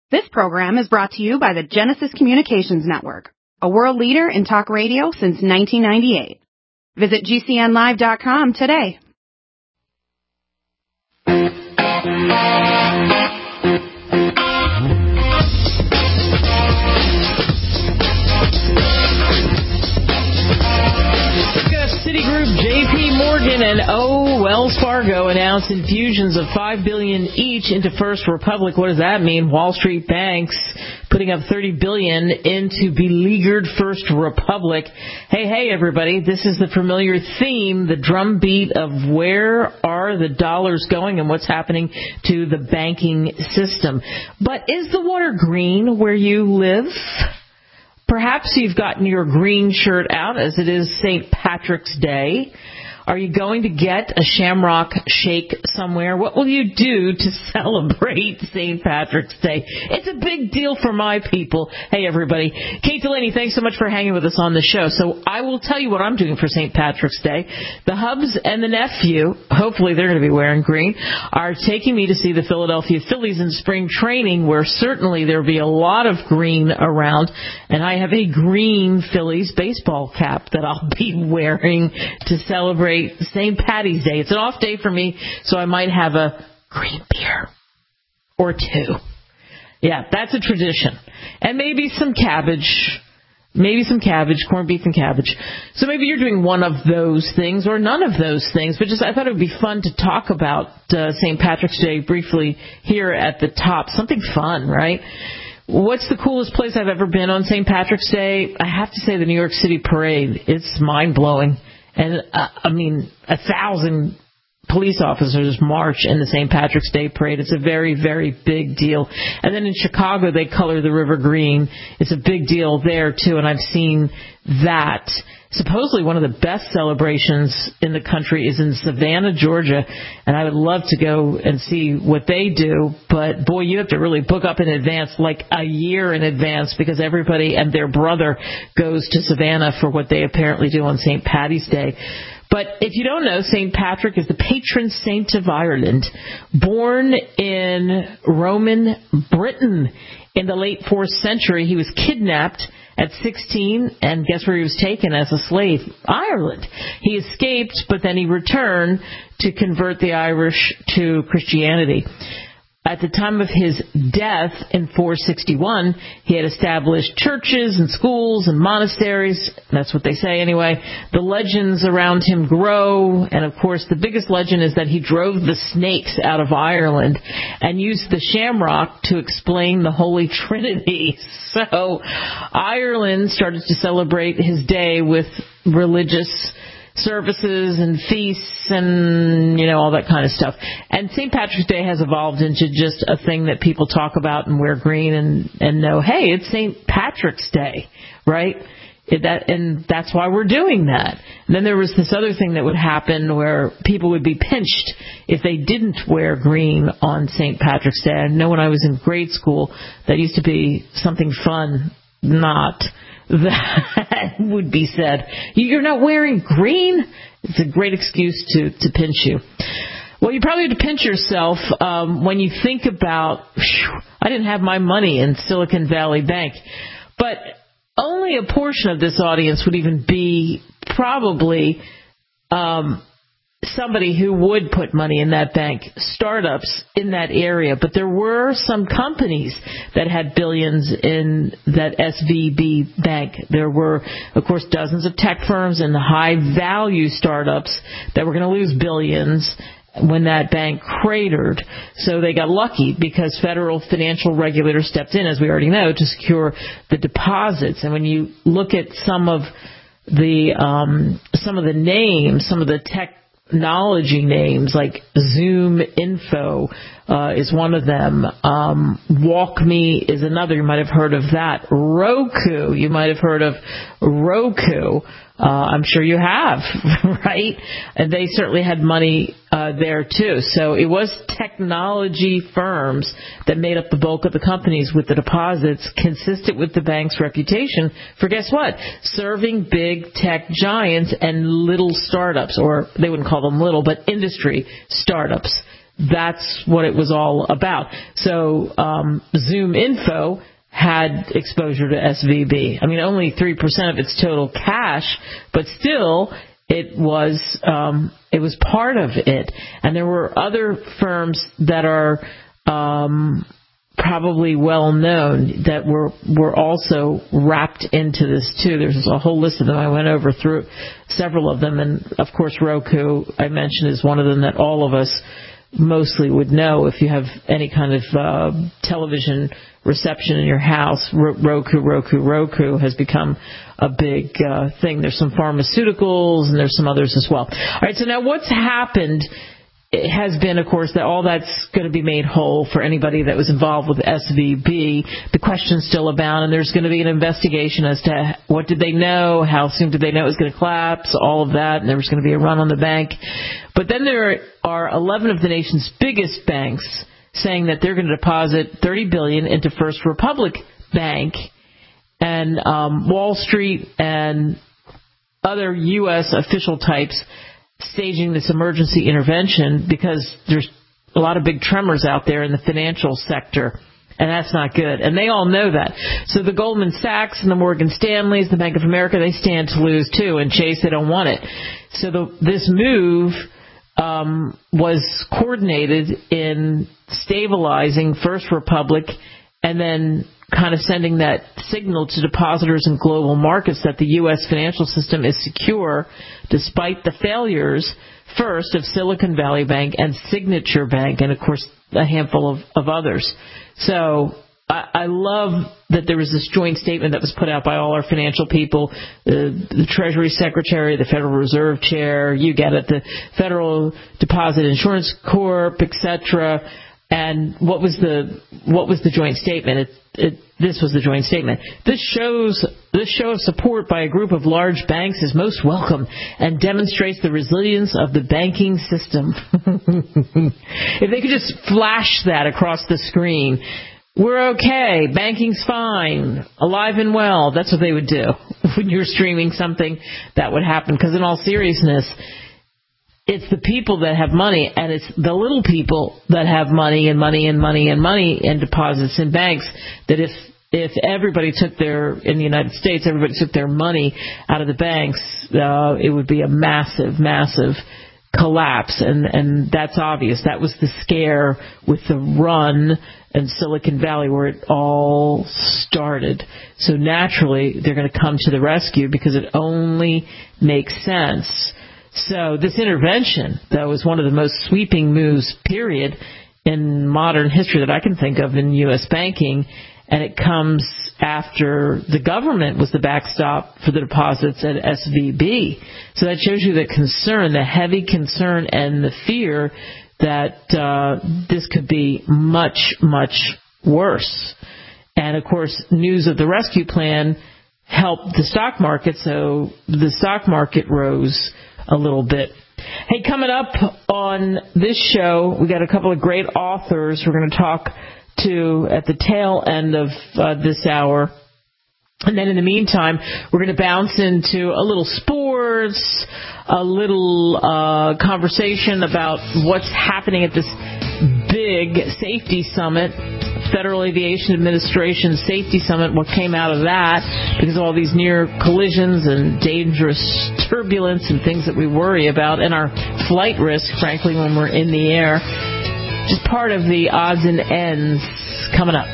This program is brought to you by the Genesis Communications Network, a world leader in talk radio since 1998. Visit GCNlive.com today. Citigroup, JP Morgan, and Wells Fargo announced infusions of $5 billion each into First Republic. What does that mean? Wall Street banks putting up $30 billion into beleaguered First Republic. Hey, everybody, this is the familiar theme, the drumbeat of where are the dollars going and what's happening to the banking system. But is the water green where you live? Perhaps you've gotten your green shirt out as it is St. Patrick's Day. Are you going to get a shamrock shake somewhere? What will you do to celebrate St. Patrick's Day? It's a big deal for my people. Hey, everybody. Kate Delaney, thanks so much for hanging with us on the show. So I will tell you what I'm doing for St. Patrick's Day. The Hubs and the nephew, hopefully they're going to be wearing green, are taking me to see the Philadelphia Phillies in spring training, where certainly there will be a lot of green around. And I have a green Phillies baseball cap that I'll be wearing to celebrate St. Patty's Day. It's an off day for me, so I might have a green beer or two. Yeah, that's a tradition. And maybe some cabbage, corned beef and cabbage. So maybe you're doing one of those things or none of those things, but just I thought it would be fun to talk about St. Patrick's Day briefly here at the top. Something fun, right? What's the coolest place I've ever been on St. Patrick's Day? I have to say the New York City Parade. It's mind-blowing. And, 1,000 police officers march in the St. Patrick's Day Parade. It's a very, very big deal. And then in Chicago, they color the river green. It's a big deal there, too, and I've seen that. Supposedly one of the best celebrations in the country is in Savannah, Georgia, and I would love to go and see what they do, but boy, you have to really book up in advance, like a year in advance, because everybody and their brother goes to Savannah for what they apparently do on St. Patty's Day. But if you don't know, St. Patrick is the patron saint of Ireland, born in Roman Britain in the late 4th century. He was kidnapped at 16, and guess where he was taken as a slave? Ireland. He escaped, but then he returned to convert the Irish to Christianity. At the time of his death in 461, he had established churches and schools and monasteries. That's what they say anyway. The legends around him grow, and of course the biggest legend is that he drove the snakes out of Ireland and used the shamrock to explain the Holy Trinity. So Ireland started to celebrate his day with religious services and feasts and, all that kind of stuff. And St. Patrick's Day has evolved into just a thing that people talk about and wear green and know, hey, it's St. Patrick's Day, right? And that's why we're doing that. And then there was this other thing that would happen where people would be pinched if they didn't wear green on St. Patrick's Day. I know when I was in grade school, that used to be something fun, not that would be said. You're not wearing green? It's a great excuse to pinch you. Well, you probably have to pinch yourself when you think about, I didn't have my money in Silicon Valley Bank. But only a portion of this audience would even be probably somebody who would put money in that bank, startups in that area. But there were some companies that had billions in that SVB bank. There were, of course, dozens of tech firms and high-value startups that were going to lose billions when that bank cratered. So they got lucky because federal financial regulators stepped in, as we already know, to secure the deposits. And when you look at some of the names, some of the technology names, like Zoom Info is one of them. WalkMe is another. You might have heard of that. Roku. You might have heard of Roku. I'm sure you have, right? And they certainly had money there, too. So it was technology firms that made up the bulk of the companies with the deposits, consistent with the bank's reputation for, guess what, serving big tech giants and little startups, or they wouldn't call them little, but industry startups. that's what it was all about. So Zoom Info had exposure to SVB. I mean, only 3% of its total cash, but still it was part of it. And there were other firms that are probably well known that were also wrapped into this too. There's a whole list of them. I went over through several of them, and of course Roku, I mentioned, is one of them that all of us mostly would know if you have any kind of television reception in your house. Roku has become a big thing. There's some pharmaceuticals and there's some others as well. All right, so now what's happened, it has been, of course, that all that's going to be made whole for anybody that was involved with SVB. The questions still abound, and there's going to be an investigation as to what did they know, how soon did they know it was going to collapse, all of that, and there was going to be a run on the bank. But then there are 11 of the nation's biggest banks saying that they're going to deposit $30 billion into First Republic Bank, and Wall Street and other U.S. official types staging this emergency intervention because there's a lot of big tremors out there in the financial sector, and that's not good. And they all know that. So the Goldman Sachs and the Morgan Stanleys, the Bank of America, they stand to lose too, and Chase, they don't want it. So this move was coordinated in stabilizing First Republic and then kind of sending that signal to depositors in global markets that the U.S. financial system is secure despite the failures, first, of Silicon Valley Bank and Signature Bank, and, of course, a handful of others. So I love that there was this joint statement that was put out by all our financial people, the Treasury Secretary, the Federal Reserve Chair, you get it, the Federal Deposit Insurance Corp, etc. And what was the joint statement? This was the joint statement. This show of support by a group of large banks is most welcome and demonstrates the resilience of the banking system. If they could just flash that across the screen, we're okay, banking's fine, alive and well. That's what they would do when you're streaming something. That would happen, because in all seriousness, it's the people that have money, and it's the little people that have money and deposits in banks, that if everybody took in the United States, everybody took their money out of the banks, it would be a massive, massive collapse. And that's obvious. That was the scare with the run in Silicon Valley where it all started. So naturally, they're going to come to the rescue because it only makes sense. So this intervention, though, is one of the most sweeping moves, period, in modern history that I can think of in U.S. banking, and it comes after the government was the backstop for the deposits at SVB. So that shows you the concern, the heavy concern and the fear that this could be much, much worse. And, of course, news of the rescue plan helped the stock market, so the stock market rose a little bit. Hey, coming up on this show, we got a couple of great authors we're going to talk to at the tail end of this hour. And then in the meantime, we're going to bounce into a little sports, a little conversation about what's happening at this big safety summit, Federal Aviation Administration Safety Summit, what came out of that, because of all these near collisions and dangerous turbulence and things that we worry about, and our flight risk, frankly, when we're in the air. Just part of the odds and ends coming up.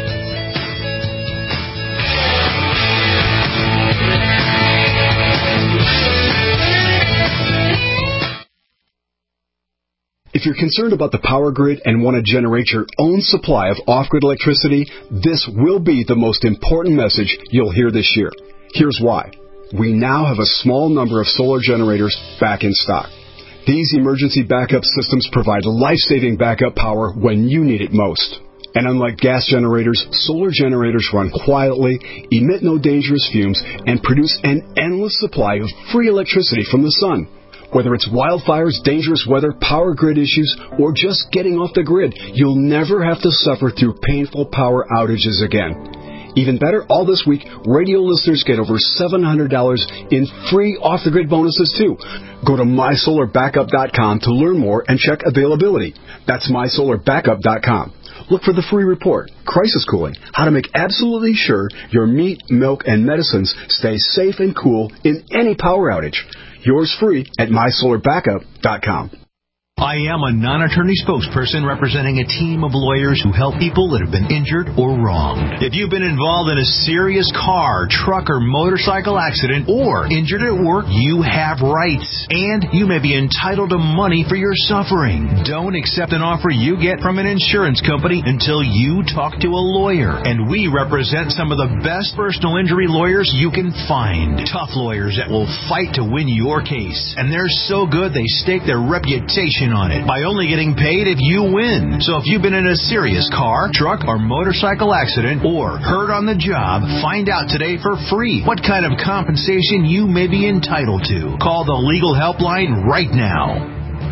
If you're concerned about the power grid and want to generate your own supply of off-grid electricity, this will be the most important message you'll hear this year. Here's why. We now have a small number of solar generators back in stock. These emergency backup systems provide life-saving backup power when you need it most. And unlike gas generators, solar generators run quietly, emit no dangerous fumes, and produce an endless supply of free electricity from the sun. Whether it's wildfires, dangerous weather, power grid issues, or just getting off the grid, you'll never have to suffer through painful power outages again. Even better, all this week, radio listeners get over $700 in free off-the-grid bonuses, too. Go to MySolarBackup.com to learn more and check availability. That's MySolarBackup.com. Look for the free report, Crisis Cooling, how to make absolutely sure your meat, milk, and medicines stay safe and cool in any power outage. Yours free at MySolarBackup.com. I am a non-attorney spokesperson representing a team of lawyers who help people that have been injured or wronged. If you've been involved in a serious car, truck, or motorcycle accident or injured at work, you have rights, and you may be entitled to money for your suffering. Don't accept an offer you get from an insurance company until you talk to a lawyer, and we represent some of the best personal injury lawyers you can find. Tough lawyers that will fight to win your case, and they're so good they stake their reputation on it by only getting paid if you win. So if you've been in a serious car, truck, or motorcycle accident or hurt on the job, find out today for free what kind of compensation you may be entitled to. Call the legal helpline right now.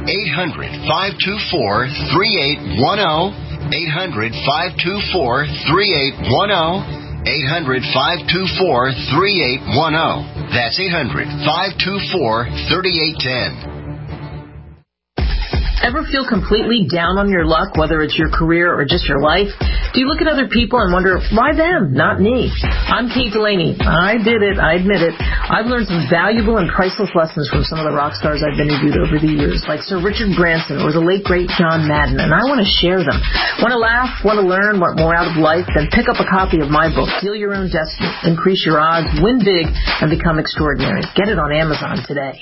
800-524-3810. 800-524-3810. 800-524-3810. That's 800-524-3810. Ever feel completely down on your luck, whether it's your career or just your life? Do you look at other people and wonder, why them, not me? I'm Kate Delaney. I did it. I admit it. I've learned some valuable and priceless lessons from some of the rock stars I've interviewed over the years, like Sir Richard Branson or the late, great John Madden, and I want to share them. Want to laugh, want to learn, want more out of life? Then pick up a copy of my book, Deal Your Own Destiny, Increase Your Odds, Win Big, and Become Extraordinary. Get it on Amazon today.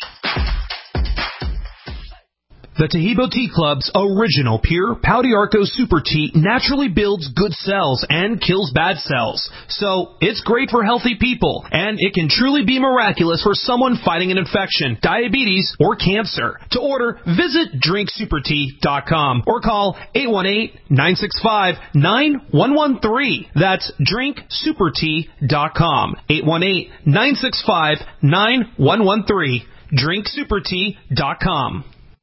The Taheebo Tea Club's original pure Pau d'Arco Super Tea naturally builds good cells and kills bad cells. So, it's great for healthy people, and it can truly be miraculous for someone fighting an infection, diabetes, or cancer. To order, visit drinksupertea.com or call 818-965-9113. That's drinksupertea.com. 818-965-9113. drinksupertea.com.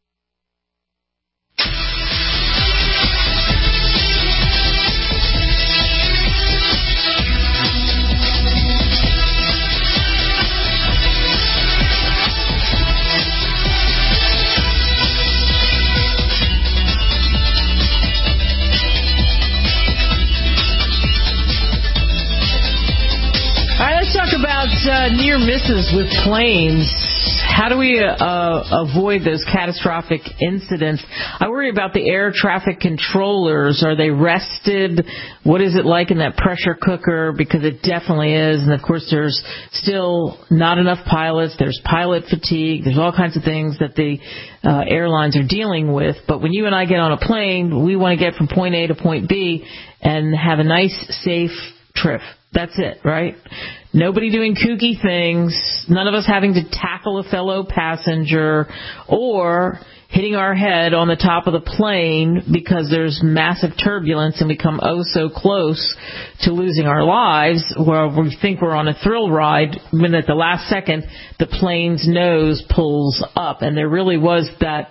Talk about near misses with planes. How do we avoid those catastrophic incidents? I worry about the air traffic controllers. Are they rested? What is it like in that pressure cooker? Because it definitely is. And, of course, there's still not enough pilots. There's pilot fatigue. There's all kinds of things that the airlines are dealing with. But when you and I get on a plane, we want to get from point A to point B and have a nice, safe trip. That's it, right? Nobody doing kooky things, none of us having to tackle a fellow passenger or hitting our head on the top of the plane because there's massive turbulence and we come oh so close to losing our lives, where we think we're on a thrill ride when at the last second the plane's nose pulls up. And there really was that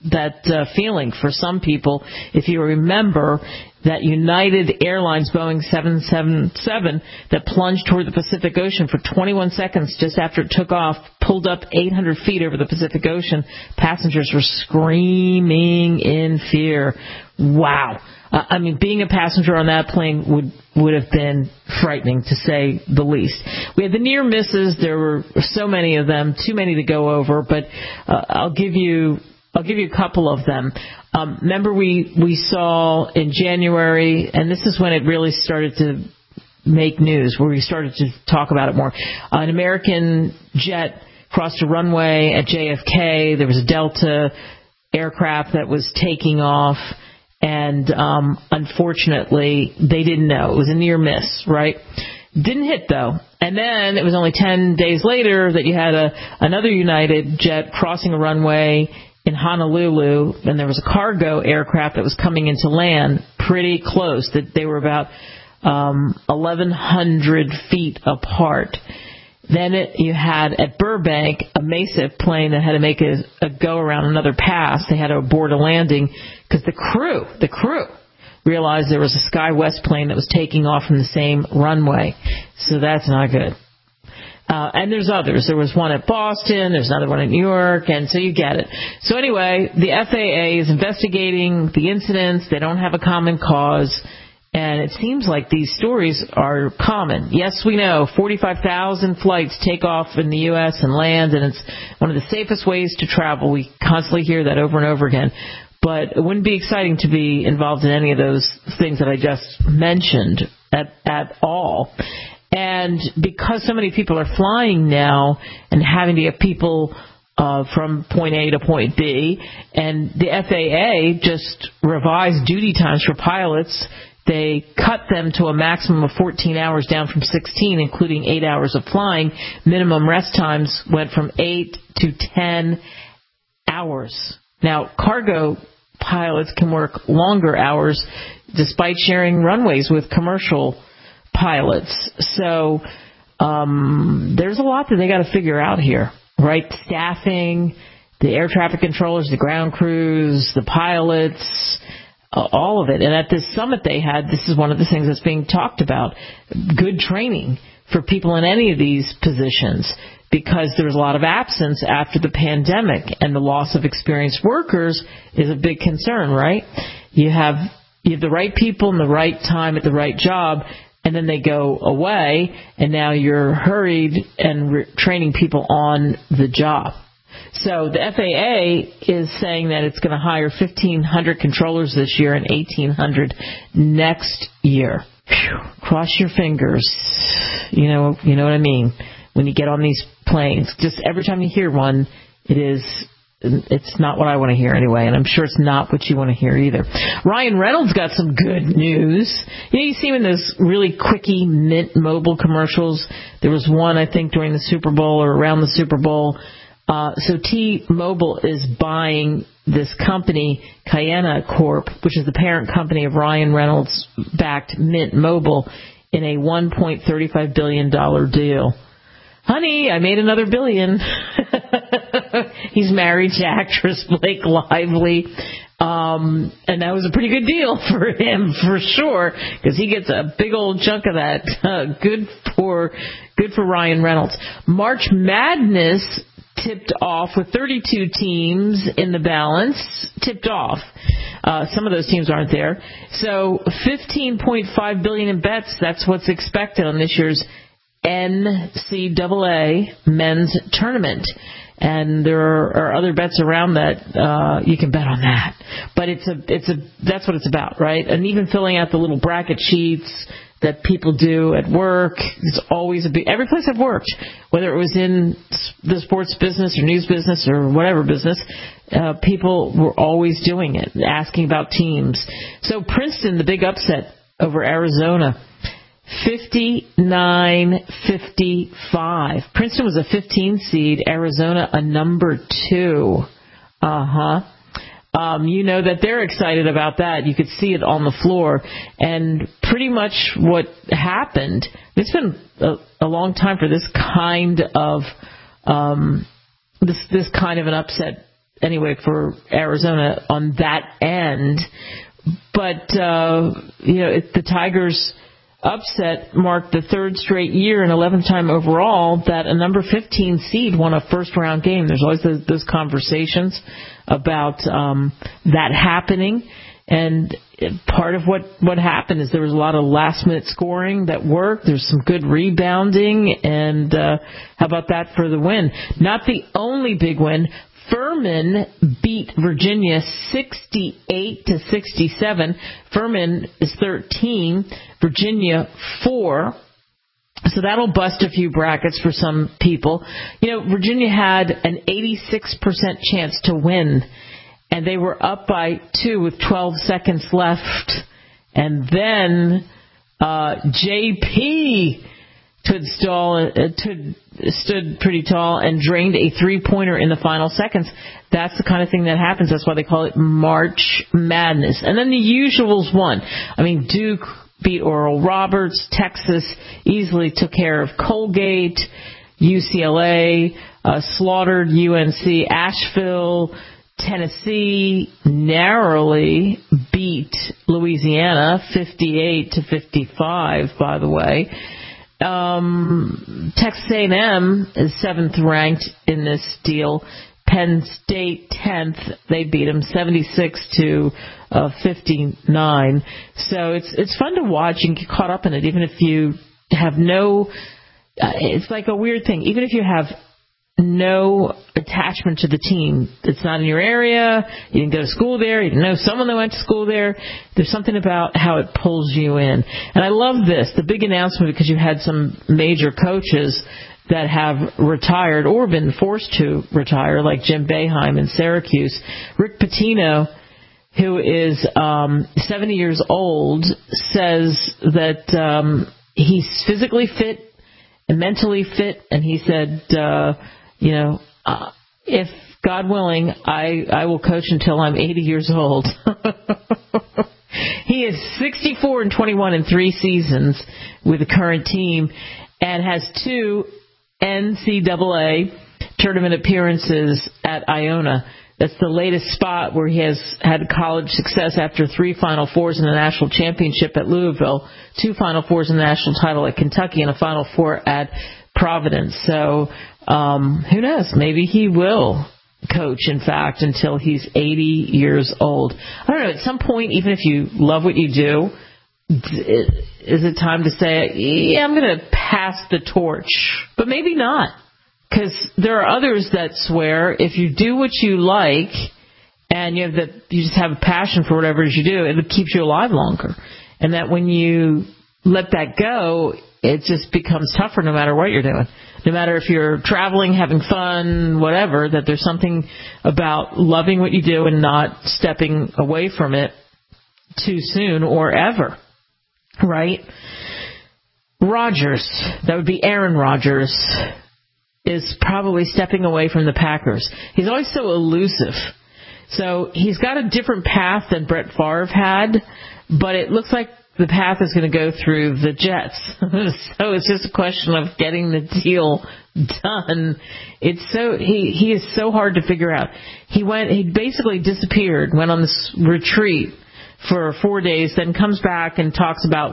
feeling for some people. If you remember that United Airlines Boeing 777 that plunged toward the Pacific Ocean for 21 seconds just after it took off, pulled up 800 feet over the Pacific Ocean. Passengers were screaming in fear. Wow. I mean, being a passenger on that plane would have been frightening, to say the least. We had the near misses. There were so many of them, too many to go over, but I'll give you a couple of them. Remember we saw in January, and this is when it really started to make news, where we started to talk about it more. An American jet crossed a runway at JFK. There was a Delta aircraft that was taking off, and unfortunately, they didn't know. It was a near miss, right? Didn't hit, though. And then it was only 10 days later that you had another United jet crossing a runway in Honolulu, and there was a cargo aircraft that was coming into land pretty close. That they were about 1,100 feet apart. Then you had at Burbank a Mesa plane that had to make a go around another pass. They had to abort a landing because the crew realized there was a SkyWest plane that was taking off from the same runway. So that's not good. And there's others. There was one at Boston. There's another one in New York. And so you get it. So anyway, the FAA is investigating the incidents. They don't have a common cause. And it seems like these stories are common. Yes, we know 45,000 flights take off in the U.S. and land, and it's one of the safest ways to travel. We constantly hear that over and over again. But it wouldn't be exciting to be involved in any of those things that I just mentioned at all. And because so many people are flying now and having to get people from point A to point B, and the FAA just revised duty times for pilots. They cut them to a maximum of 14 hours down from 16, including 8 hours of flying. Minimum rest times went from 8 to 10 hours. Now, cargo pilots can work longer hours despite sharing runways with commercial pilots. So there's a lot that they got to figure out here, right? Staffing, the air traffic controllers, the ground crews, the pilots, all of it. And at this summit they had, this is one of the things that's being talked about, good training for people in any of these positions, because there's a lot of absence after the pandemic, and the loss of experienced workers is a big concern, right? You have the right people in the right time at the right job, and then they go away, and now you're hurried and training people on the job. So the FAA is saying that it's going to hire 1,500 controllers this year and 1,800 next year. Whew. Cross your fingers. You know what I mean? When you get on these planes, just every time you hear one, it's not what I want to hear anyway, and I'm sure it's not what you want to hear either. Ryan Reynolds got some good news. You see him in those really quickie Mint Mobile commercials. There was one, I think, during the Super Bowl or around the Super Bowl. So T-Mobile is buying this company, Ciena Corp, which is the parent company of Ryan Reynolds-backed Mint Mobile, in a $1.35 billion deal. Honey, I made another billion. He's married to actress Blake Lively. And that was a pretty good deal for him, for sure, because he gets a big old chunk of that. Good for Ryan Reynolds. March Madness tipped off with 32 teams in the balance. Tipped off. Some of those teams aren't there. So $15.5 billion in bets. That's what's expected on this year's NCAA men's tournament. And there are other bets around that. You can bet on that. But that's what it's about, right? And even filling out the little bracket sheets that people do at work. It's always every place I've worked, whether it was in the sports business or news business or whatever business, people were always doing it, asking about teams. So Princeton, the big upset over Arizona, 59-55. Princeton was a 15 seed, Arizona a number 2. You know that they're excited about that. You could see it on the floor. And pretty much what happened, it's been a long time for this kind of this kind of an upset anyway for Arizona on that end. But the Tigers' upset marked the third straight year and 11th time overall that a number 15 seed won a first-round game. There's always those conversations about that happening. And part of what happened is there was a lot of last-minute scoring that worked. There's some good rebounding. And how about that for the win? Not the only big win. Furman beat Virginia 68-67. Furman is 13, Virginia 4. So that'll bust a few brackets for some people. Virginia had an 86% chance to win, and they were up by 2 with 12 seconds left. And then JP stood pretty tall and drained a three-pointer in the final seconds. That's the kind of thing that happens. That's why they call it March Madness. And then the usuals won. Duke beat Oral Roberts. Texas easily took care of Colgate. UCLA slaughtered UNC. Asheville, Tennessee narrowly beat beat Louisiana 58-55, by the way. Texas A&M is 7th ranked in this deal. Penn State 10th. They beat them 76-59. So it's fun to watch and get caught up in it, even if you have no. It's like a weird thing. Even if you have no attachment to the team, it's not in your area, you didn't go to school there, you didn't know someone that went to school there, there's something about how it pulls you in. And I love this, the big announcement, because you had some major coaches that have retired or been forced to retire, like Jim Boeheim in Syracuse. Rick Pitino, who is 70 years old, says that he's physically fit and mentally fit, and he said, if God willing, I will coach until I'm 80 years old. He is 64-21 in 3 seasons with the current team and has 2 NCAA tournament appearances at Iona. That's the latest spot where he has had college success after 3 Final Fours in the national championship at Louisville, 2 Final Fours in the national title at Kentucky, and a Final Four at Providence. So who knows? Maybe he will coach, in fact, until he's 80 years old. I don't know. At some point, even if you love what you do, is it time to say, yeah, I'm going to pass the torch? But maybe not. Because there are others that swear if you do what you like and you just have a passion for whatever it is you do, it keeps you alive longer. And that when you let that go, it just becomes tougher no matter what you're doing. No matter if you're traveling, having fun, whatever, that there's something about loving what you do and not stepping away from it too soon or ever. Right? Rodgers, that would be Aaron Rodgers, is probably stepping away from the Packers. He's always so elusive. So he's got a different path than Brett Favre had, but it looks like the path is going to go through the Jets. So it's just a question of getting the deal done. He is so hard to figure out. He basically disappeared, went on this retreat for 4 days, then comes back and talks about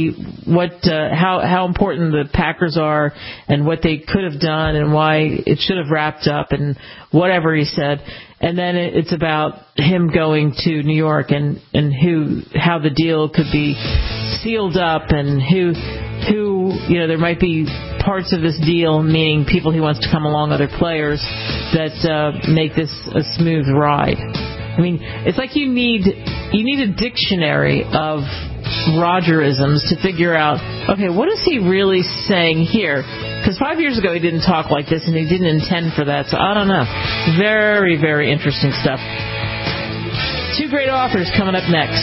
how important the Packers are and what they could have done and why it should have wrapped up and whatever he said. And then it's about him going to New York and how the deal could be sealed up and who there might be parts of this deal, meaning people he wants to come along, other players that make this a smooth ride. I mean, it's like you need a dictionary of Rodgerisms to figure out, okay, what is he really saying here? Because 5 years ago he didn't talk like this and he didn't intend for that, so I don't know. Very, very interesting stuff. 2 great authors coming up next.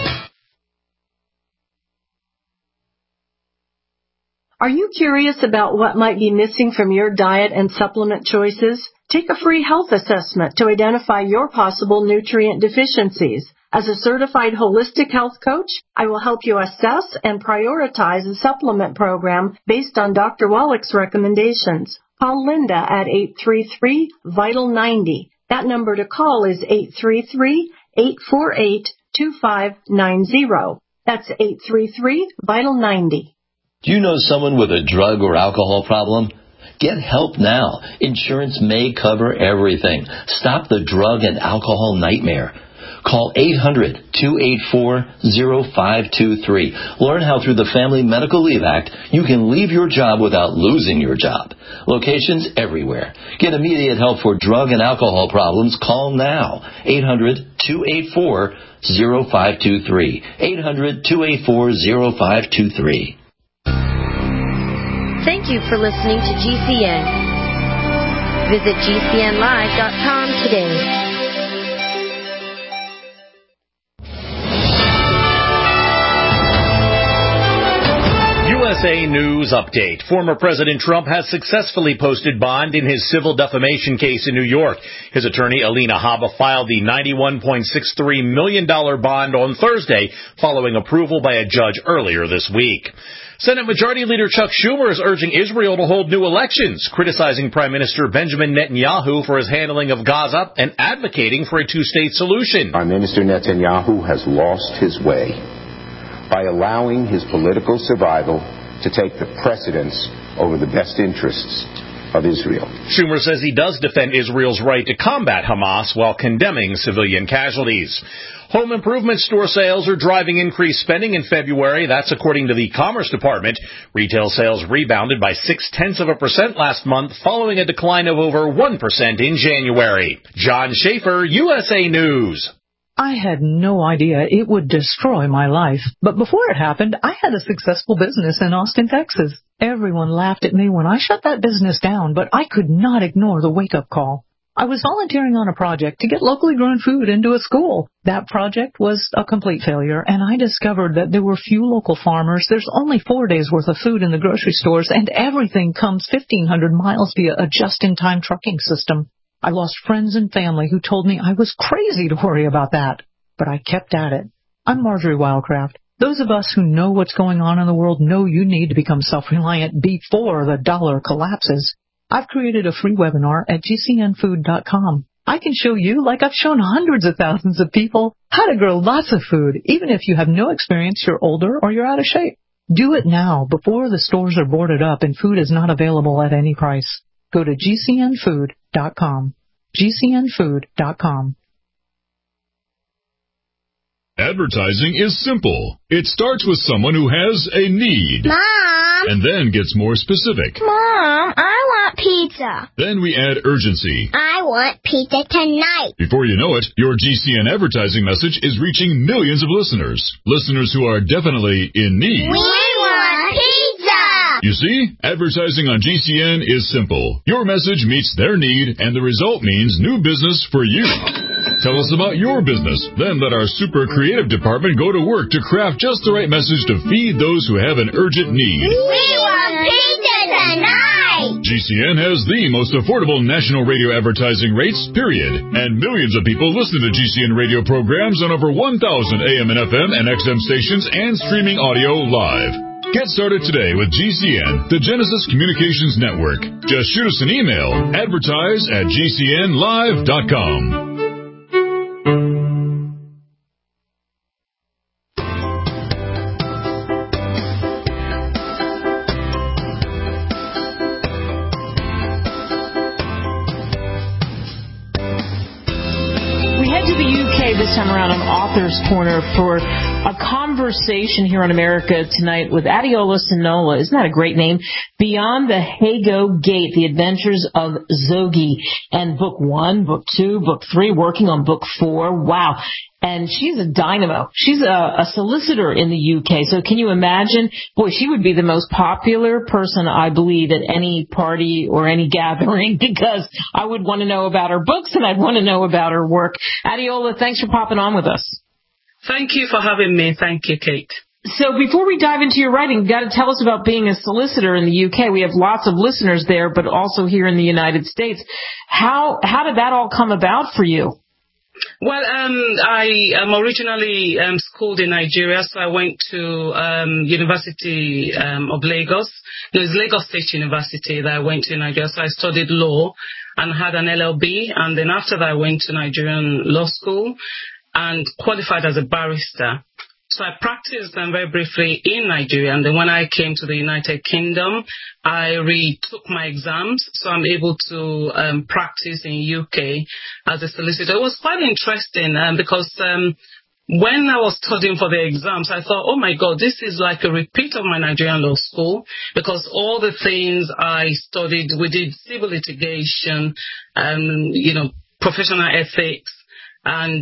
Are you curious about what might be missing from your diet and supplement choices? Take a free health assessment to identify your possible nutrient deficiencies. As a certified holistic health coach, I will help you assess and prioritize a supplement program based on Dr. Wallach's recommendations. Call Linda at 833-VITAL-90. That number to call is 833-848-2590. That's 833-VITAL-90. Do you know someone with a drug or alcohol problem? Get help now. Insurance may cover everything. Stop the drug and alcohol nightmare. Call 800-284-0523. Learn how through the Family Medical Leave Act you can leave your job without losing your job. Locations everywhere. Get immediate help for drug and alcohol problems. Call now. 800-284-0523. 800-284-0523. Thank you for listening to GCN. Visit GCNlive.com today. U.S. USA News Update. Former President Trump has successfully posted bond in his civil defamation case in New York. His attorney, Alina Habba, filed the $91.63 million bond on Thursday, following approval by a judge earlier this week. Senate Majority Leader Chuck Schumer is urging Israel to hold new elections, criticizing Prime Minister Benjamin Netanyahu for his handling of Gaza and advocating for a two-state solution. Prime Minister Netanyahu has lost his way by allowing his political survival to take the precedence over the best interests of Israel. Schumer says he does defend Israel's right to combat Hamas while condemning civilian casualties. Home improvement store sales are driving increased spending in February. That's according to the Commerce Department. Retail sales rebounded by 0.6% last month, following a decline of over 1% in January. John Schaefer, USA News. I had no idea it would destroy my life. But before it happened, I had a successful business in Austin, Texas. Everyone laughed at me when I shut that business down, but I could not ignore the wake-up call. I was volunteering on a project to get locally grown food into a school. That project was a complete failure, and I discovered that there were few local farmers. There's only 4 days' worth of food in the grocery stores, and everything comes 1,500 miles via a just-in-time trucking system. I lost friends and family who told me I was crazy to worry about that. But I kept at it. I'm Marjorie Wildcraft. Those of us who know what's going on in the world know you need to become self-reliant before the dollar collapses. I've created a free webinar at gcnfood.com. I can show you, like I've shown hundreds of thousands of people, how to grow lots of food, even if you have no experience, you're older, or you're out of shape. Do it now before the stores are boarded up and food is not available at any price. Go to gcnfood.com. gcnfood.com. Advertising is simple. It starts with someone who has a need. Mom! And then gets more specific. Mom, I want pizza. Then we add urgency. I want pizza tonight. Before you know it, your GCN advertising message is reaching millions of listeners. Listeners who are definitely in need. We want pizza! You see, advertising on GCN is simple. Your message meets their need, and the result means new business for you. Tell us about your business. Then let our super creative department go to work to craft just the right message to feed those who have an urgent need. We want pizza tonight! GCN has the most affordable national radio advertising rates, period. And millions of people listen to GCN radio programs on over 1,000 AM and FM and XM stations and streaming audio live. Get started today with GCN, the Genesis Communications Network. Just shoot us an email, advertise@gcnlive.com. This time around on Author's Corner for a conversation here on America Tonight with Adeola Sinola. Isn't that a great name? Beyond the Hago Gate, The Adventures of Zogi. And book 1, book 2, book 3, working on book 4. Wow. And she's a dynamo. She's a solicitor in the UK. So can you imagine? Boy, she would be the most popular person, I believe, at any party or any gathering, because I would want to know about her books and I'd want to know about her work. Adeola, thanks for popping on with us. Thank you for having me. Thank you, Kate. So before we dive into your writing, you've got to tell us about being a solicitor in the UK. We have lots of listeners there, but also here in the United States. How did that all come about for you? Well, I am originally schooled in Nigeria, so I went to University of Lagos. It was Lagos State University that I went to in Nigeria, so I studied law and had an LLB, and then after that I went to Nigerian law school and qualified as a barrister. So I practiced very briefly in Nigeria, and then when I came to the United Kingdom, I retook my exams, so I'm able to practice in UK as a solicitor. It was quite interesting because when I was studying for the exams, I thought, oh my God, this is like a repeat of my Nigerian law school, because all the things I studied, we did civil litigation, professional ethics, and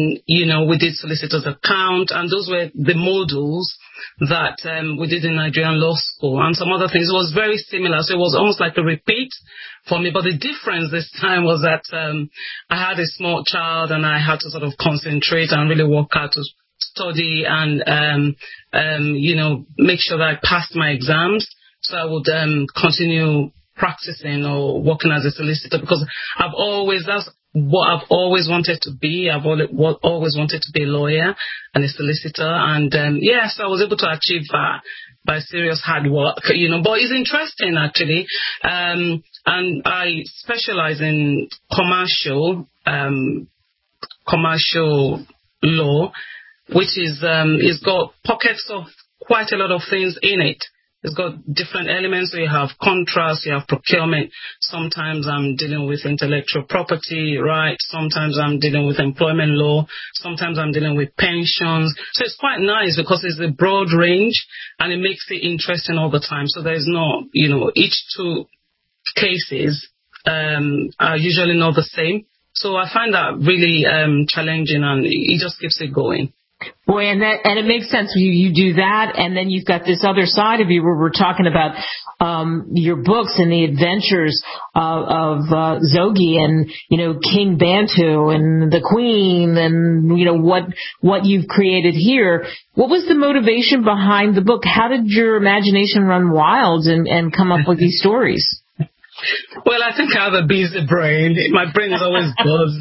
we did solicitor's account, and those were the modules that we did in Nigerian law school, and some other things. It was very similar, so it was almost like a repeat for me. But the difference this time was that I had a small child, and I had to sort of concentrate and really work hard to study and, make sure that I passed my exams. So I would continue practicing or working as a solicitor, because that's what I've always wanted to be. I've always wanted to be a lawyer and a solicitor. And, so I was able to achieve that by serious hard work, but it's interesting actually. And I specialize in commercial law, which is, it's got pockets of quite a lot of things in it. It's got different elements. So you have contracts, you have procurement. Sometimes I'm dealing with intellectual property rights. Sometimes I'm dealing with employment law. Sometimes I'm dealing with pensions. So it's quite nice because it's a broad range and it makes it interesting all the time. So there's no, each two cases are usually not the same. So I find that really challenging, and it just keeps it going. Boy, and it makes sense. You do that, and then you've got this other side of you where we're talking about your books and the adventures of Zogie and King Bantu and the Queen, and what you've created here. What was the motivation behind the book? How did your imagination run wild and come up with these stories? Well, I think I have a busy brain. My brain is always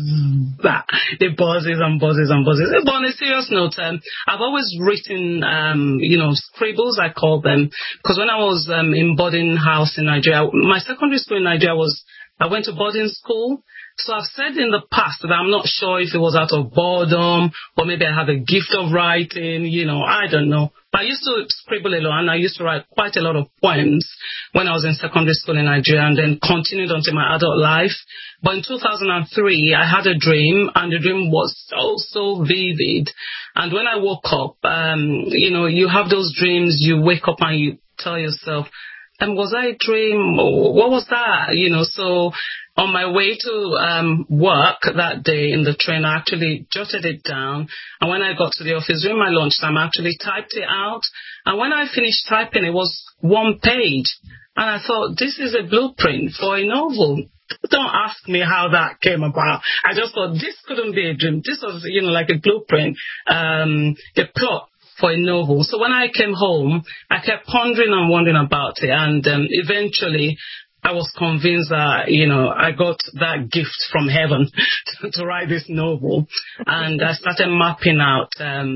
it buzzes and buzzes and buzzes. But on a serious note, I've always written, scribbles, I call them, because when I was in boarding house in Nigeria, my secondary school in Nigeria I went to boarding school. So I've said in the past that I'm not sure if it was out of boredom or maybe I had a gift of writing, I don't know. But I used to scribble a lot, and I used to write quite a lot of poems when I was in secondary school in Nigeria, and then continued until my adult life. But in 2003, I had a dream, and the dream was so vivid. And when I woke up, you have those dreams, you wake up and you tell yourself, was I a dream? What was that? So on my way to work that day in the train, I actually jotted it down. And when I got to the office during my lunchtime, I actually typed it out. And when I finished typing, it was one page. And I thought, this is a blueprint for a novel. Don't ask me how that came about. I just thought this couldn't be a dream. This was, like a blueprint, a plot for a novel. So when I came home, I kept pondering and wondering about it. And eventually, I was convinced that, I got that gift from heaven to write this novel. And I started mapping out,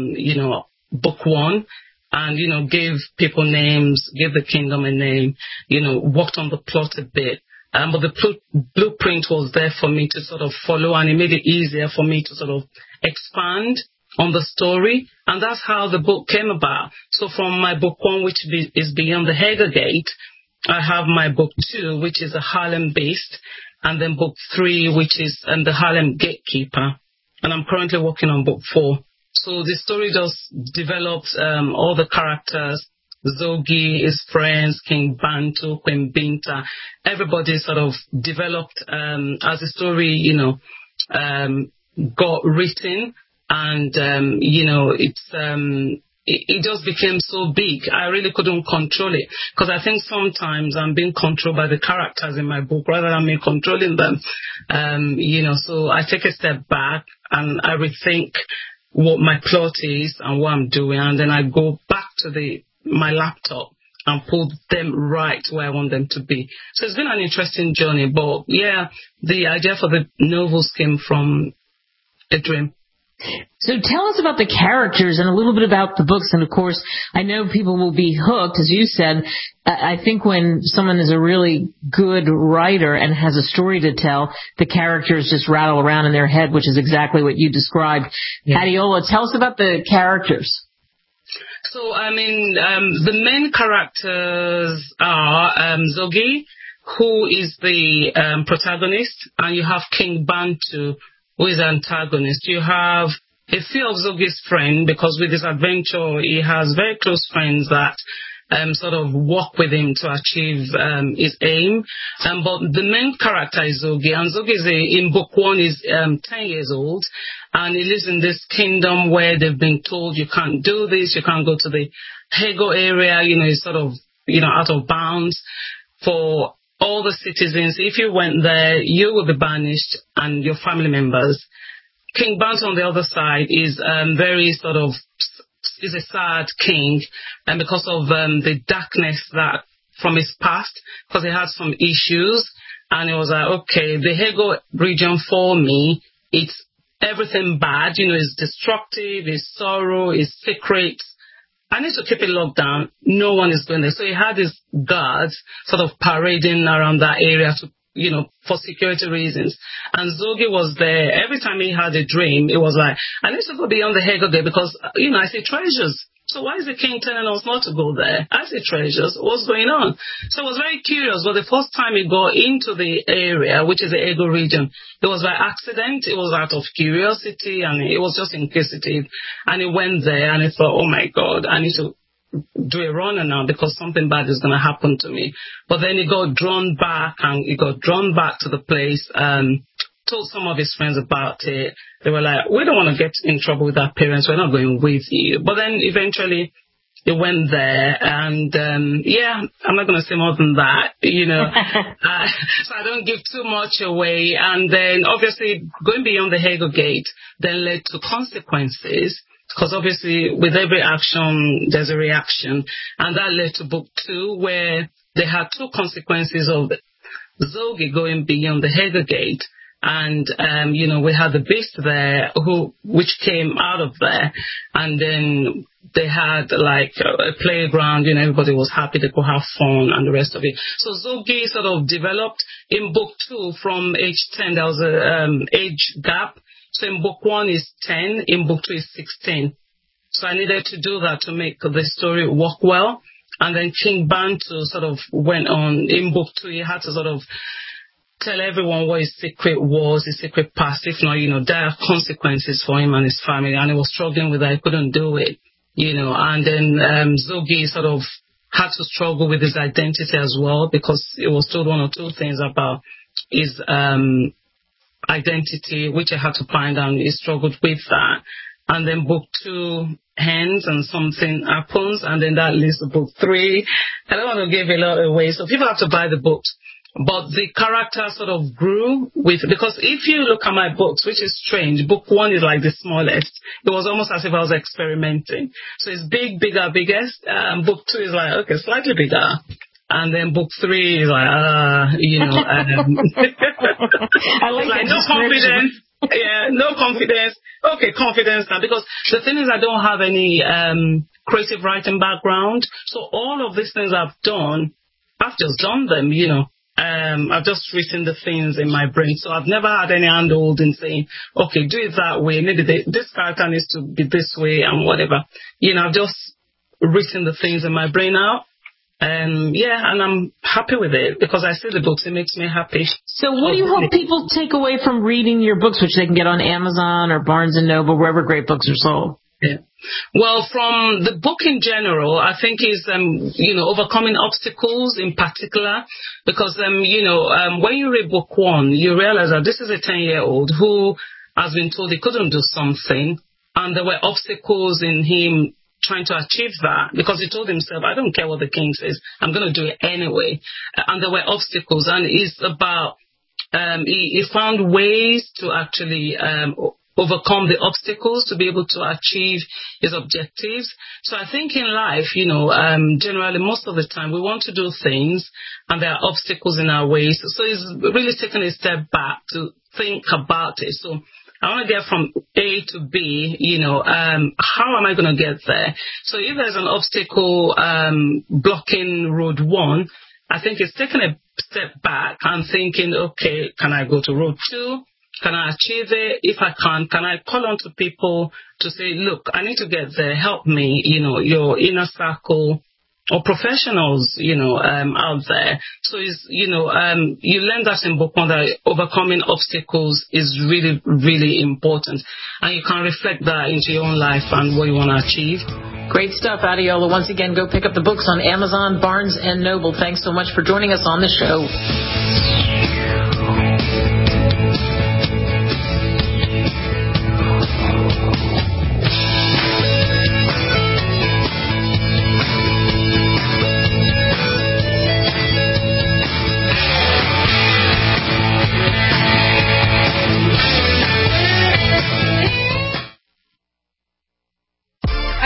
book one, and, gave people names, gave the kingdom a name, worked on the plot a bit. But the blueprint was there for me to sort of follow, and it made it easier for me to sort of expand on the story. And that's how the book came about. So from my book one, which is Beyond the Hager Gate, I have my book 2, which is a Harlem Beast, and then book 3, which is the Harlem Gatekeeper. And I'm currently working on book 4. So the story just develops all the characters, Zogie, his friends, King Bantu, Queen Binta. Everybody sort of developed as the story, got written, and it just became so big. I really couldn't control it, because I think sometimes I'm being controlled by the characters in my book rather than me controlling them. So I take a step back and I rethink what my plot is and what I'm doing, and then I go back to my laptop and put them right where I want them to be. So it's been an interesting journey, but yeah, the idea for the novels came from a dream. So tell us about the characters and a little bit about the books. And of course, I know people will be hooked, as you said. I think when someone is a really good writer and has a story to tell, the characters just rattle around in their head, which is exactly what you described. Yeah. Adiola, tell us about the characters. So, the main characters are Zogie, who is the protagonist, and you have King Bantu, who is the antagonist. You have a few of Zogie's friends, because with his adventure, he has very close friends that sort of work with him to achieve his aim. But the main character is Zogie, and Zogie in book 1 is 10 years old, and he lives in this kingdom where they've been told you can't do this, you can't go to the Hego area, it's sort of, out of bounds for all the citizens. If you went there, you will be banished, and your family members. King Bantu on the other side is very sort of, is a sad king, and because of the darkness that from his past, because he had some issues, and it was like, okay, the Hego region for me, it's everything bad, it's destructive, it's sorrow, it's secret. I need to keep it locked down. No one is going there. So he had his guards sort of parading around that area to, for security reasons. And Zogi was there. Every time he had a dream, it was like, I need to go beyond the Hego Gate because, I see treasures. So why is the king telling us not to go there? I see treasures. What's going on? So I was very curious. But the first time he got into the area, which is the Ego region, it was by accident. It was out of curiosity, and it was just inquisitive. And he went there, and he thought, oh, my God, I need to do a runner now because something bad is going to happen to me. But then he got drawn back, and he got drawn back to the place, told some of his friends about it. They were like, we don't want to get in trouble with our parents. We're not going with you. But then eventually he went there, and I'm not going to say more than that, so I don't give too much away. And then obviously going beyond the Hego Gate then led to consequences, because obviously with every action there's a reaction, and that led to book 2, where they had 2 consequences of Zogi going beyond the Hego Gate. And, we had the beast there which came out of there. And then they had like a playground, everybody was happy, they could have fun and the rest of it. So Zogi sort of developed in book 2 from age 10, there was a age gap. So in book 1 is 10, in book 2 is 16. So I needed to do that to make the story work well. And then King Bantu sort of went on. In book 2, he had to sort of tell everyone what his secret was, his secret past. If not, there are consequences for him and his family. And he was struggling with that. He couldn't do it, And then Zogi sort of had to struggle with his identity as well, because he was told 1 or 2 things about his identity, which he had to find out. He struggled with that. And then book 2 ends and something happens. And then that leads to book 3. I don't want to give a lot away. So people have to buy the books. But the character sort of grew because if you look at my books, which is strange, book 1 is like the smallest. It was almost as if I was experimenting. So it's big, bigger, biggest. Book 2 is like, okay, slightly bigger. And then book 3 is like, I like no confidence. Yeah, no confidence. Okay, confidence now. Because the thing is, I don't have any creative writing background. So all of these things I've done, I've just done them, I've just written the things in my brain. So I've never had any handholding saying, okay, do it that way. Maybe this character needs to be this way and whatever. I've just written the things in my brain out. And I'm happy with it because I see the books. It makes me happy. So what do you hope people take away from reading your books, which they can get on Amazon or Barnes & Noble, wherever great books are sold? Yeah. Well, from the book in general, I think is, overcoming obstacles in particular, because, when you read book 1, you realize that this is a 10-year-old who has been told he couldn't do something, and there were obstacles in him trying to achieve that, because he told himself, I don't care what the king says, I'm going to do it anyway. And there were obstacles, and it's about, he found ways to actually, overcome the obstacles to be able to achieve his objectives. So I think in life, generally most of the time we want to do things and there are obstacles in our ways. So it's really taking a step back to think about it. So I want to get from A to B, how am I going to get there? So if there's an obstacle blocking road 1, I think it's taking a step back and thinking, okay, can I go to road 2? Can I achieve it? If I can't, can I call on to people to say, look, I need to get there, help me, your inner circle or professionals, out there. So it's, you learn that in book 1 that overcoming obstacles is really, really important. And you can reflect that into your own life and what you want to achieve. Great stuff, Adeola. Once again, go pick up the books on Amazon, Barnes & Noble. Thanks so much for joining us on the show.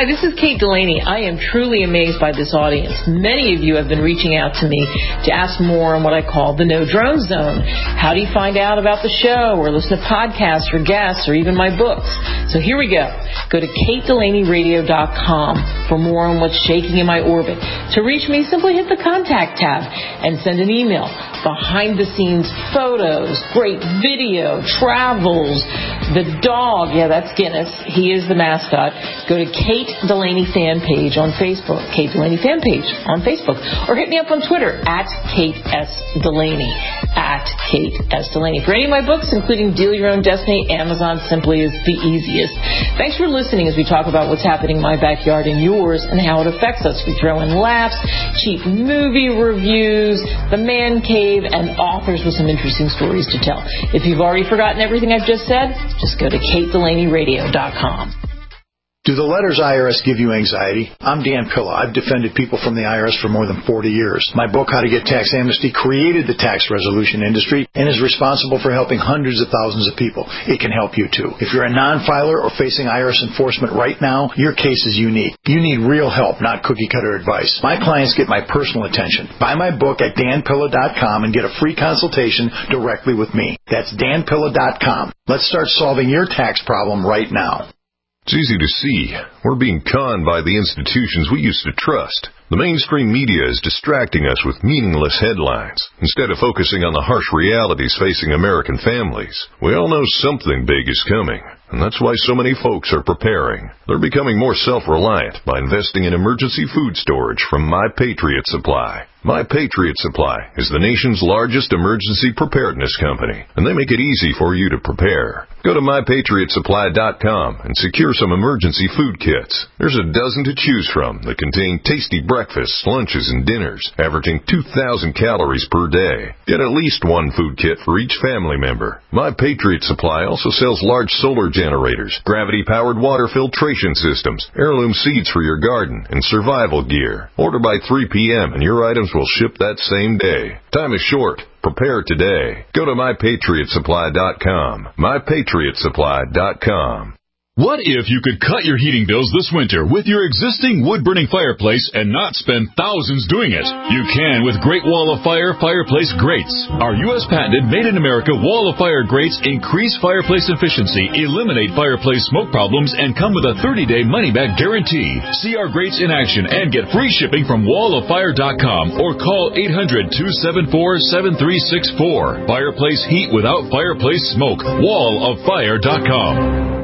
Hi, this is Kate Delaney. I am truly amazed by this audience. Many of you have been reaching out to me to ask more on what I call the No Drone Zone. How do you find out about the show or listen to podcasts or guests or even my books? So here we go. Go to KateDelaneyRadio.com for more on what's shaking in my orbit. To reach me, simply hit the contact tab and send an email. Behind the scenes photos, great video, travels, the dog. Yeah, that's Guinness. He is the mascot. Go to Kate Delaney fan page on Facebook. Kate Delaney fan page on Facebook. Or hit me up on Twitter at Kate S. Delaney. At Kate S. Delaney. For any of my books, including Deal Your Own Destiny, Amazon simply is the easiest. Thanks for listening as we talk about what's happening in my backyard and yours and how it affects us. We throw in laughs, cheap movie reviews, the man cave, and authors with some interesting stories to tell. If you've already forgotten everything I've just said, just go to KateDelaneyRadio.com. Do the letters IRS give you anxiety? I'm Dan Pilla. I've defended people from the IRS for more than 40 years. My book, How to Get Tax Amnesty, created the tax resolution industry and is responsible for helping hundreds of thousands of people. It can help you, too. If you're a non-filer or facing IRS enforcement right now, your case is unique. You need real help, not cookie-cutter advice. My clients get my personal attention. Buy my book at danpilla.com and get a free consultation directly with me. That's danpilla.com. Let's start solving your tax problem right now. It's easy to see. We're being conned by the institutions we used to trust. The mainstream media is distracting us with meaningless headlines instead of focusing on the harsh realities facing American families. We all know something big is coming, and that's why so many folks are preparing. They're becoming more self-reliant by investing in emergency food storage from My Patriot Supply. My Patriot Supply is the nation's largest emergency preparedness company, and they make it easy for you to prepare. Go to MyPatriotSupply.com and secure some emergency food kits. There's a dozen to choose from that contain tasty breakfasts, lunches, and dinners, averaging 2,000 calories per day. Get at least one food kit for each family member. My Patriot Supply also sells large solar generators, gravity-powered water filtration systems, heirloom seeds for your garden, and survival gear. Order by 3 p.m. and your items will ship that same day. Time is short. Prepare today. Go to MyPatriotSupply.com. MyPatriotSupply.com. What if you could cut your heating bills this winter with your existing wood-burning fireplace and not spend thousands doing it? You can with Great Wall of Fire fireplace grates. Our U.S. patented made-in-America Wall of Fire grates increase fireplace efficiency, eliminate fireplace smoke problems, and come with a 30-day money-back guarantee. See our grates in action and get free shipping from walloffire.com or call 800-274-7364. Fireplace heat without fireplace smoke. walloffire.com.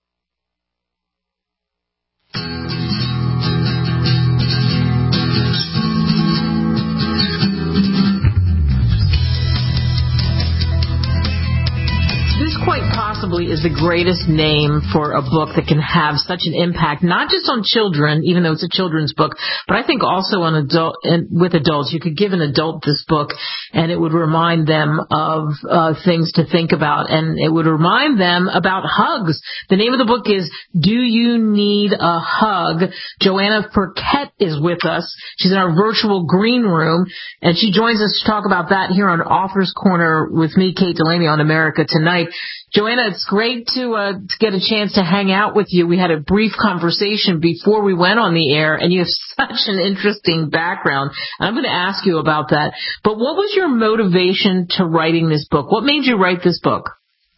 Possibly is the greatest name for a book that can have such an impact, not just on children, even though it's a children's book, but I think also on with adults. You could give an adult this book, and it would remind them of things to think about, and it would remind them about hugs. The name of the book is Do You Need a Hug? Joanna Perquette is with us. She's in our virtual green room, and she joins us to talk about that here on Author's Corner with me, Kate Delaney, on America Tonight. Joanna, it's great to get a chance to hang out with you. We had a brief conversation before we went on the air, and you have such an interesting background. And I'm going to ask you about that. But what was your motivation to writing this book? What made you write this book?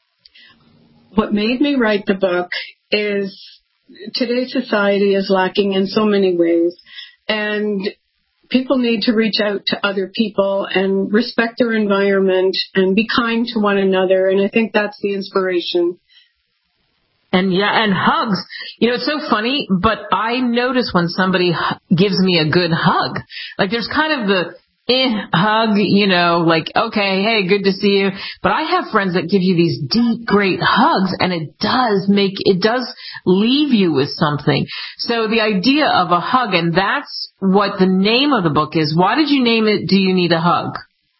What made me write the book is today's society is lacking in so many ways, and people need to reach out to other people and respect their environment and be kind to one another. And I think that's the inspiration. And hugs. You know, it's so funny, but I notice when somebody gives me a good hug, like there's kind of the hug, you know, like, okay, hey, good to see you. But I have friends that give you these deep, great hugs, and it does leave you with something. So the idea of a hug, and that's what the name of the book is. Why did you name it Do You Need a Hug?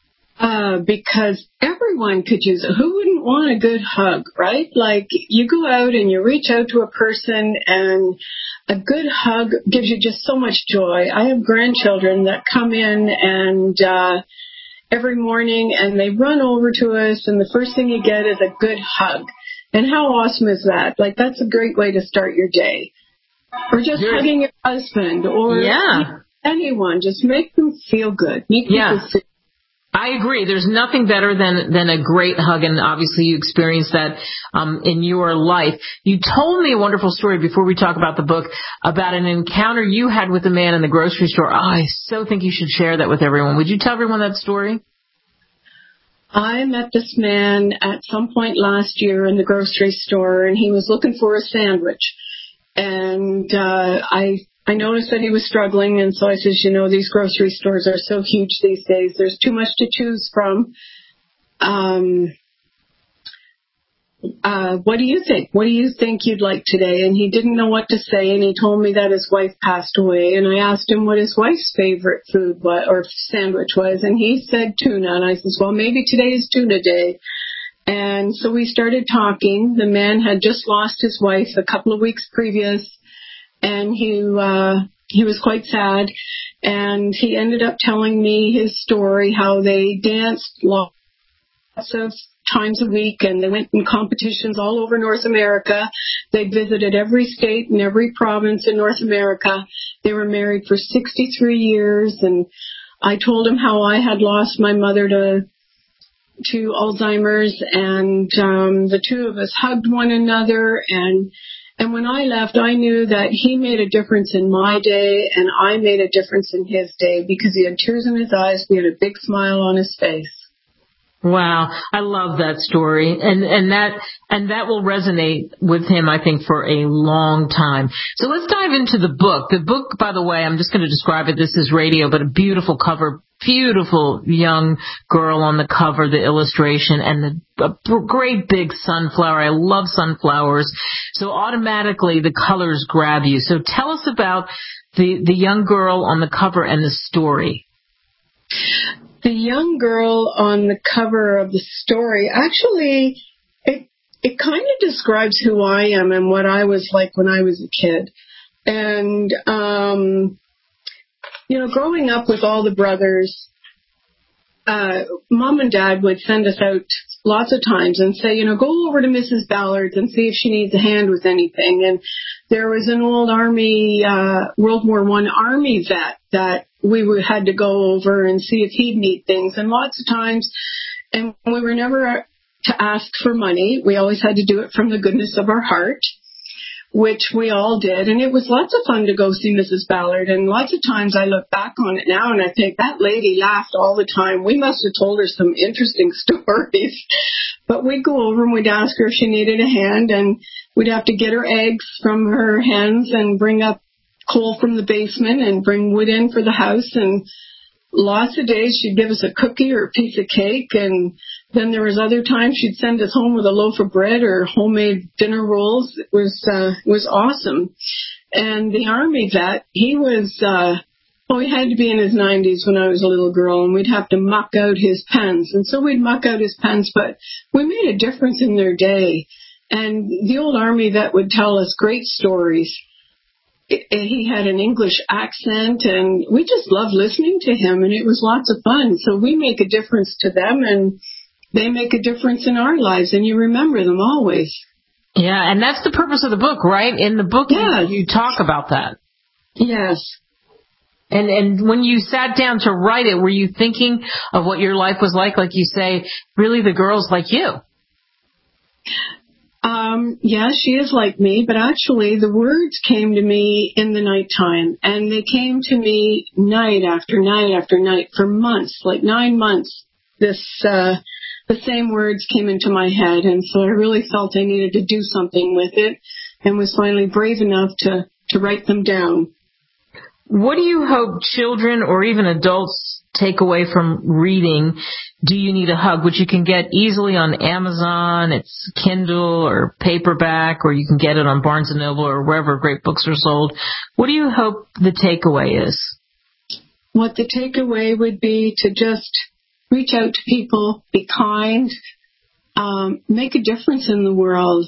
Because everyone could use it. Who wouldn't want a good hug, right? Like, you go out and you reach out to a person, and a good hug gives you just so much joy. I have grandchildren that come in and every morning, and they run over to us, and the first thing you get is a good hug. And how awesome is that? Like, that's a great way to start your day. Or just hugging your husband, or anyone. Just make them feel good. Make people feel. I agree. There's nothing better than a great hug, and obviously you experienced that in your life. You told me a wonderful story before we talk about the book about an encounter you had with a man in the grocery store. Oh, I so think you should share that with everyone. Would you tell everyone that story? I met this man at some point last year in the grocery store, and he was looking for a sandwich. And I noticed that he was struggling, and so I said, you know, these grocery stores are so huge these days. There's too much to choose from. What do you think? What do you think you'd like today? And he didn't know what to say, and he told me that his wife passed away. And I asked him what his wife's favorite food was, or sandwich was, and he said tuna. And I said, well, maybe today is tuna day. And so we started talking. The man had just lost his wife a couple of weeks previous, and he was quite sad. And he ended up telling me his story, how they danced lots of times a week, and they went in competitions all over North America. They visited every state and every province in North America. They were married for 63 years, and I told him how I had lost my mother to Alzheimer's, and the two of us hugged one another, and when I left, I knew that he made a difference in my day, and I made a difference in his day, because he had tears in his eyes, we had a big smile on his face. Wow, I love that story, and that will resonate with him, I think, for a long time. So let's dive into the book. The book, by the way, I'm just going to describe it. This is radio, but a beautiful cover, beautiful young girl on the cover, the illustration, and a great big sunflower. I love sunflowers, so automatically the colors grab you. So tell us about the young girl on the cover and the story. The young girl on the cover of the story, actually, it kind of describes who I am and what I was like when I was a kid. And, growing up with all the brothers, Mom and Dad would send us out lots of times and say, go over to Mrs. Ballard's and see if she needs a hand with anything. And there was an old Army, World War I Army vet that we had to go over and see if he'd need things. And lots of times, and we were never to ask for money. We always had to do it from the goodness of our heart, which we all did. And it was lots of fun to go see Mrs. Ballard. And lots of times I look back on it now and I think that lady laughed all the time. We must have told her some interesting stories. But we'd go over and we'd ask her if she needed a hand, and we'd have to get her eggs from her hens and bring up coal from the basement and bring wood in for the house. And lots of days she'd give us a cookie or a piece of cake, and then there was other times she'd send us home with a loaf of bread or homemade dinner rolls. It was awesome. And the Army vet, he had to be in his 90s when I was a little girl, and we'd have to muck out his pens. And so we'd muck out his pens, but we made a difference in their day. And the old Army vet would tell us great stories. He had an English accent, and we just loved listening to him, and it was lots of fun. So we make a difference to them, and they make a difference in our lives, and you remember them always. Yeah, and that's the purpose of the book, right? In the book, yes. You talk about that. Yes. And when you sat down to write it, were you thinking of what your life was like you say, really the girl's like you? Yeah, she is like me, but actually the words came to me in the nighttime, and they came to me night after night after night for months, like 9 months. The same words came into my head, and so I really felt I needed to do something with it, and was finally brave enough to write them down. What do you hope children or even adults take away from reading Do You Need a Hug, which you can get easily on Amazon? It's Kindle or paperback, or you can get it on Barnes & Noble or wherever great books are sold. What do you hope the takeaway is? What the takeaway would be to just reach out to people, be kind, make a difference in the world,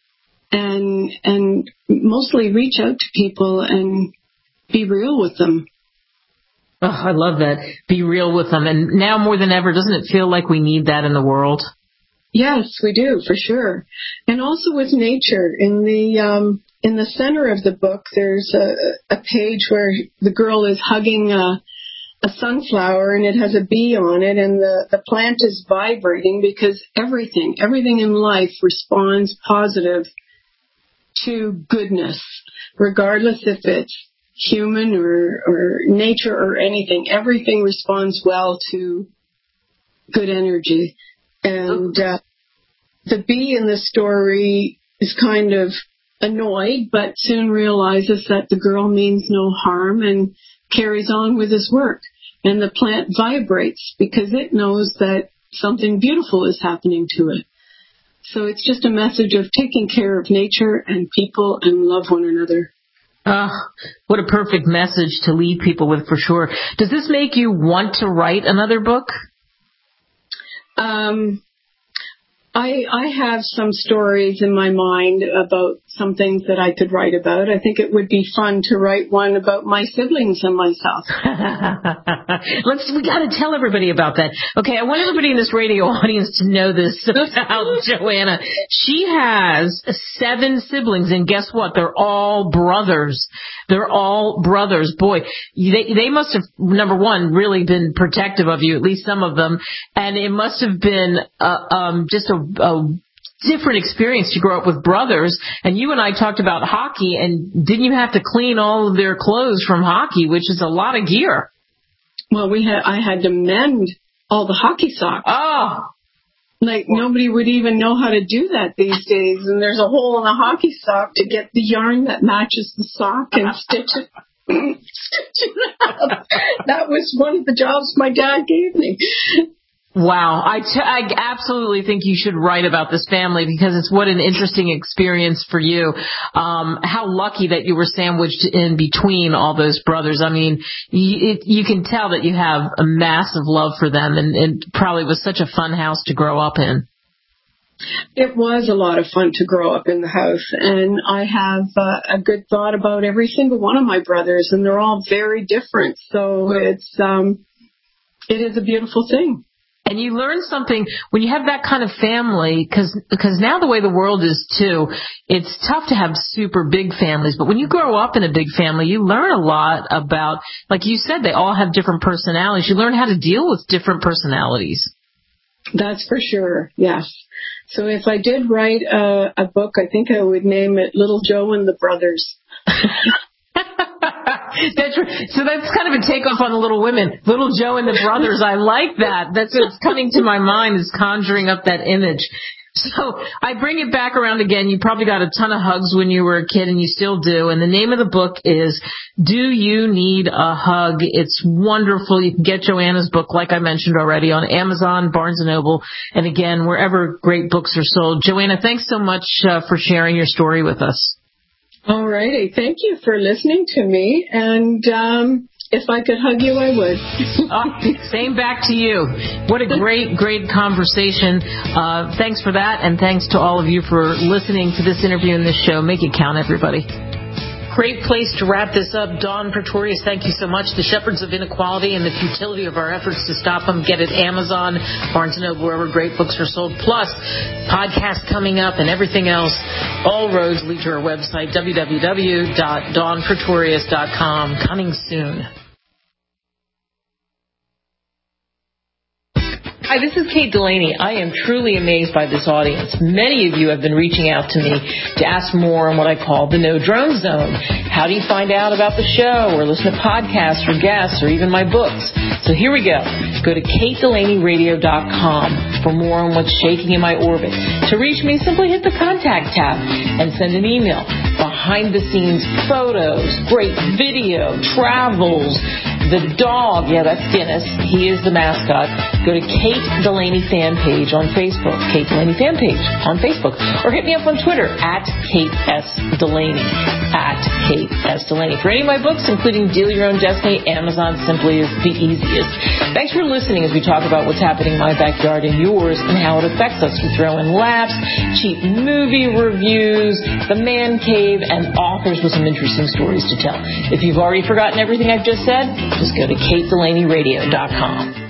and mostly reach out to people and be real with them. Oh, I love that. Be real with them. And now more than ever, doesn't it feel like we need that in the world? Yes, we do, for sure. And also with nature. In the in the center of the book, there's a page where the girl is hugging a sunflower, and it has a bee on it, and the plant is vibrating because everything in life responds positive to goodness, regardless if it's human or nature or anything. Everything responds well to good energy. And the bee in the story is kind of annoyed, but soon realizes that the girl means no harm and carries on with his work. And the plant vibrates because it knows that something beautiful is happening to it. So it's just a message of taking care of nature and people and love one another. What a perfect message to leave people with, for sure. Does this make you want to write another book? I have some stories in my mind about some things that I could write about. I think it would be fun to write one about my siblings and myself. We got to tell everybody about that. Okay, I want everybody in this radio audience to know this about Joanna. She has 7 siblings, and guess what? They're all brothers. They're all brothers. Boy, they must have, number one, really been protective of you, at least some of them, and it must have been just a different experience to grow up with brothers. And you and I talked about hockey, and didn't you have to clean all of their clothes from hockey, which is a lot of gear? Well, I had to mend all the hockey socks. Oh! Like, nobody would even know how to do that these days. And there's a hole in the hockey sock to get the yarn that matches the sock and stitch it up. That was one of the jobs my dad gave me. Wow. I absolutely think you should write about this family, because it's what an interesting experience for you. How lucky that you were sandwiched in between all those brothers. I mean, you can tell that you have a massive love for them, and it probably was such a fun house to grow up in. It was a lot of fun to grow up in the house, and I have a good thought about every single one of my brothers, and they're all very different. So it is a beautiful thing. And you learn something when you have that kind of family, because now the way the world is, too, it's tough to have super big families. But when you grow up in a big family, you learn a lot about, like you said, they all have different personalities. You learn how to deal with different personalities. That's for sure, yes. So if I did write a book, I think I would name it Little Joe and the Brothers. That's right. So that's kind of a takeoff on the Little Women. Little Joe and the Brothers. I like that. That's what's coming to my mind, is conjuring up that image. So I bring it back around again. You probably got a ton of hugs when you were a kid, and you still do. And the name of the book is Do You Need a Hug? It's wonderful. You can get Joanna's book, like I mentioned already, on Amazon, Barnes & Noble, and again, wherever great books are sold. Joanna, thanks so much for sharing your story with us. All righty. Thank you for listening to me. And if I could hug you, I would. Same back to you. What a great, great conversation. Thanks for that. And thanks to all of you for listening to this interview and this show. Make it count, everybody. Great place to wrap this up. Dawn Pretorius, thank you so much. The Shepherds of Inequality and the Futility of Our Efforts to Stop Them. Get it Amazon, Barnes & Noble, wherever great books are sold. Plus, podcasts coming up and everything else. All roads lead to our website, www.dawnpretorius.com. Coming soon. Hi, this is Kate Delaney. I am truly amazed by this audience. Many of you have been reaching out to me to ask more on what I call the No Drone Zone. How do you find out about the show, or listen to podcasts or guests, or even my books? So here we go. Go to KateDelaneyRadio.com for more on what's shaking in my orbit. To reach me, simply hit the contact tab and send an email. Behind the scenes photos, great video, travels, the dog, yeah, that's Guinness. He is the mascot. Go to Kate Delaney fan page on Facebook. Kate Delaney fan page on Facebook. Or hit me up on Twitter at Kate S. Delaney. At Kate S. Delaney. For any of my books, including Deal Your Own Destiny, Amazon simply is the easiest. Thanks for listening as we talk about what's happening in my backyard and yours and how it affects us. We throw in laughs, cheap movie reviews, the man cave, and authors with some interesting stories to tell. If you've already forgotten everything I've just said, just go to KateDelaneyRadio.com.